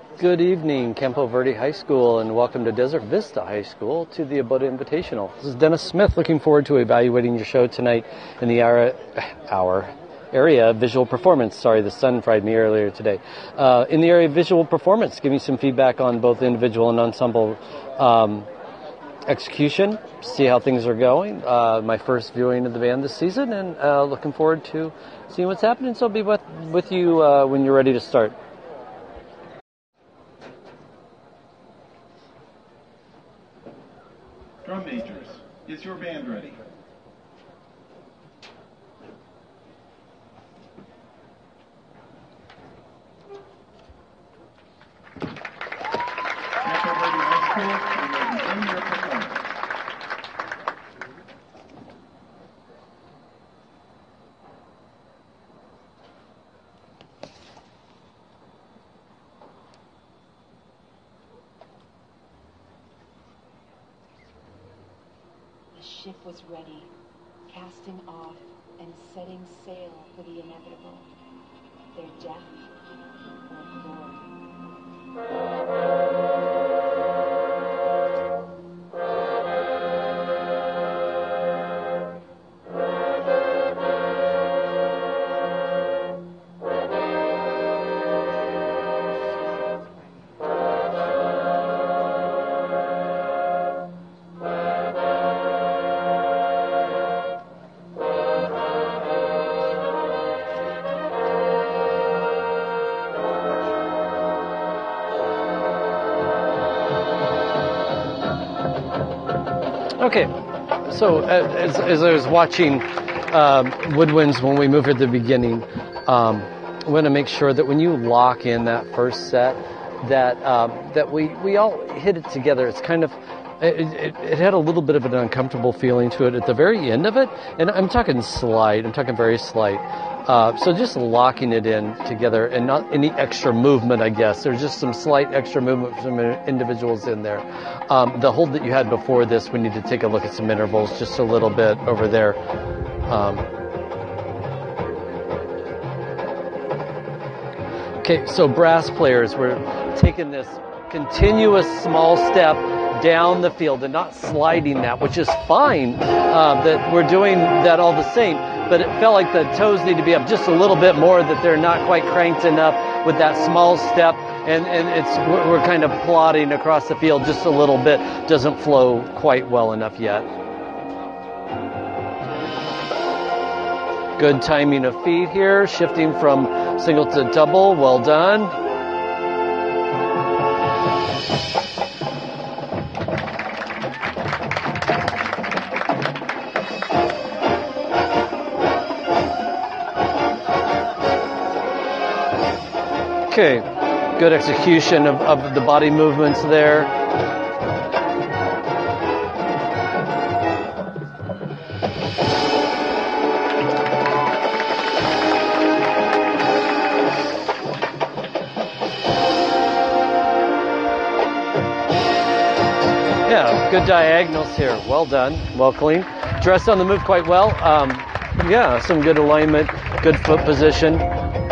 Good evening, Campo Verde High School, and welcome to Desert Vista High School to the Abota Invitational. This is Dennis Smith, looking forward to evaluating your show tonight in the area of visual performance. Sorry, the sun fried me earlier today. In the area of visual performance, give me some feedback on both individual and ensemble execution, see how things are going. My first viewing of the band this season, and looking forward to seeing what's happening. So I'll be with you when you're ready to start. Drum majors, is your band ready? Campo Verde High School, you may begin your performance. The ship was ready, casting off and setting sail for the inevitable, their death or glory. Okay, so as I was watching woodwinds when we moved at the beginning, I want to make sure that when you lock in that first set, that we all hit it together. It's kind of it had a little bit of an uncomfortable feeling to it at the very end of it, and I'm talking slight. I'm talking very slight. So just locking it in together and not any extra movement, I guess. There's just some slight extra movement from individuals in there. The hold that you had before this, we need to take a look at some intervals just a little bit over there. Okay, so brass players, we're taking this continuous small step down the field and not sliding that, which is fine, that we're doing that all the same, but it felt like the toes need to be up just a little bit more, that they're not quite cranked enough with that small step, and we're kind of plodding across the field just a little bit, doesn't flow quite well enough yet. Good timing of feet here, shifting from single to double, well done. Okay, good execution of the body movements there. Yeah, good diagonals here. Well done, well clean. Dressed on the move quite well. Yeah, some good alignment, good foot position.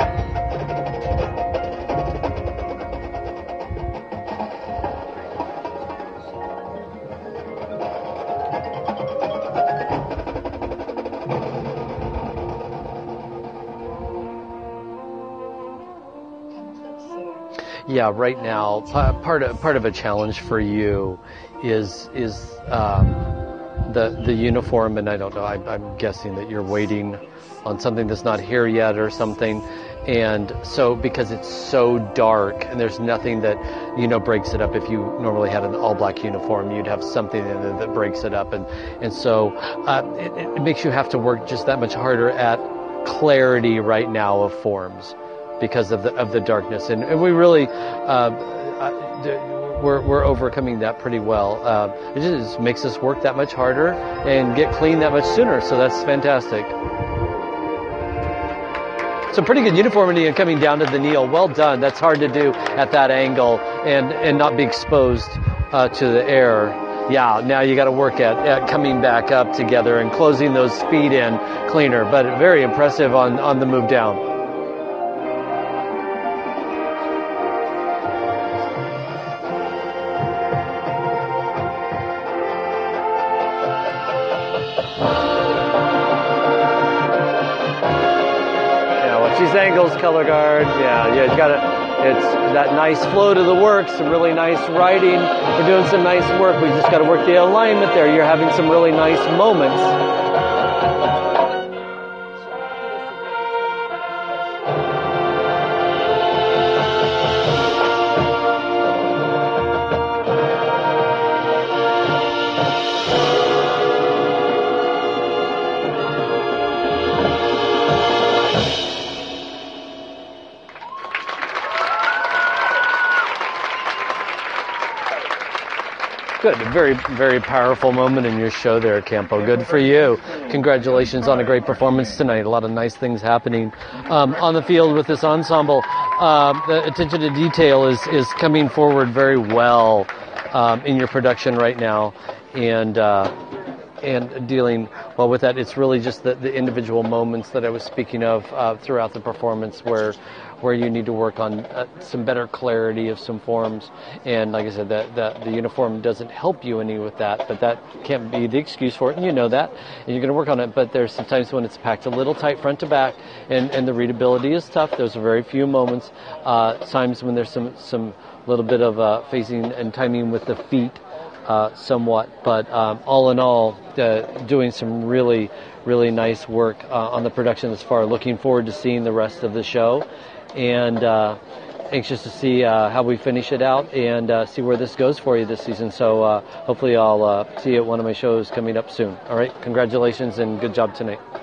Yeah, right now, part of a challenge for you is the uniform, and I don't know. I'm guessing that you're waiting on something that's not here yet or something, and so because it's so dark and there's nothing that breaks it up. If you normally had an all black uniform, you'd have something in it that breaks it up, and so it makes you have to work just that much harder at clarity right now of forms, because of the darkness, and we really we're overcoming that pretty well. It just makes us work that much harder and get clean that much sooner. So that's fantastic. So pretty good uniformity and coming down to the kneel. Well done. That's hard to do at that angle and not be exposed to the air. Yeah, now you got to work at coming back up together and closing those feet in cleaner. But very impressive on the move down. She's Angles color guard. Yeah, you gotta, it's that nice flow to the work, some really nice writing. We're doing some nice work. We just gotta work the alignment there. You're having some really nice moments. Good. A very, very powerful moment in your show there, Campo. Good for you. Congratulations on a great performance tonight. A lot of nice things happening on the field with this ensemble. The attention to detail is coming forward very well in your production right now, and dealing well with that. It's really just the individual moments that I was speaking of throughout the performance where you need to work on some better clarity of some forms. And like I said, the uniform doesn't help you any with that, but that can't be the excuse for it, and you know that, and you're going to work on it. But there's sometimes when it's packed a little tight front to back, and the readability is tough. There's very few moments, times when there's some little bit of phasing and timing with the feet, somewhat, but all in all, doing some really, really nice work on the production thus far. Looking forward to seeing the rest of the show, and anxious to see how we finish it out and see where this goes for you this season. So hopefully I'll see you at one of my shows coming up soon. All right, congratulations and good job tonight.